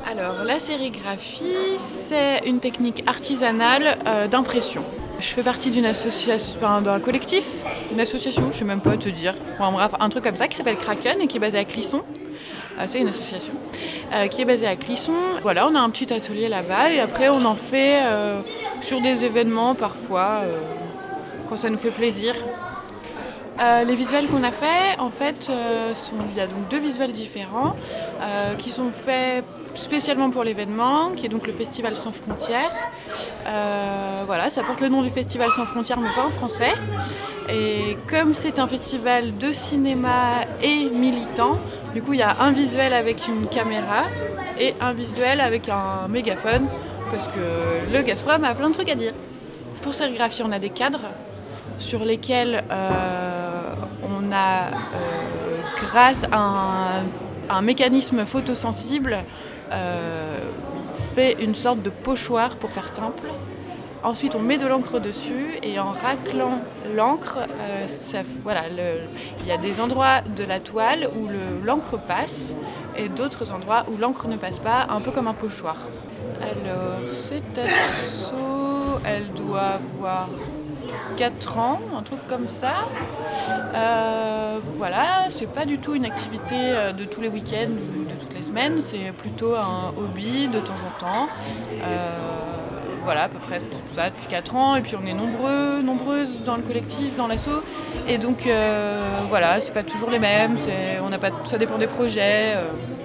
Alors, la sérigraphie, c'est une technique artisanale d'impression. Je fais partie d'une association, enfin d'un collectif, une association, je sais même pas te dire, enfin bref, un truc comme ça qui s'appelle Kraken et qui est basé à Clisson. C'est une association qui est basée à Clisson. Voilà, on a un petit atelier là-bas et après on en fait sur des événements parfois quand ça nous fait plaisir. Les visuels qu'on a faits, en fait, il y a donc 2 visuels différents qui sont faits spécialement pour l'événement, qui est donc le Festival Sans Frontières. Voilà, ça porte le nom du Festival Sans Frontières, mais pas en français. Et comme c'est un festival de cinéma et militant, du coup, il y a un visuel avec une caméra et un visuel avec un mégaphone, parce que le Gazprom a plein de trucs à dire. Pour sérigraphie, on a des cadres sur lesquels on a, grâce à un mécanisme photosensible, fait une sorte de pochoir pour faire simple. Ensuite, on met de l'encre dessus et en raclant l'encre, il y a des endroits de la toile où l'encre passe et d'autres endroits où l'encre ne passe pas, un peu comme un pochoir. Alors, cette asso, elle doit avoir 4 ans, un truc comme ça. Voilà, c'est pas du tout une activité de tous les week-ends ou de toutes les semaines, c'est plutôt un hobby de temps en temps. Voilà, à peu près tout ça depuis 4 ans, et puis on est nombreuses dans le collectif, dans l'asso, et donc voilà, c'est pas toujours les mêmes, ça dépend des projets.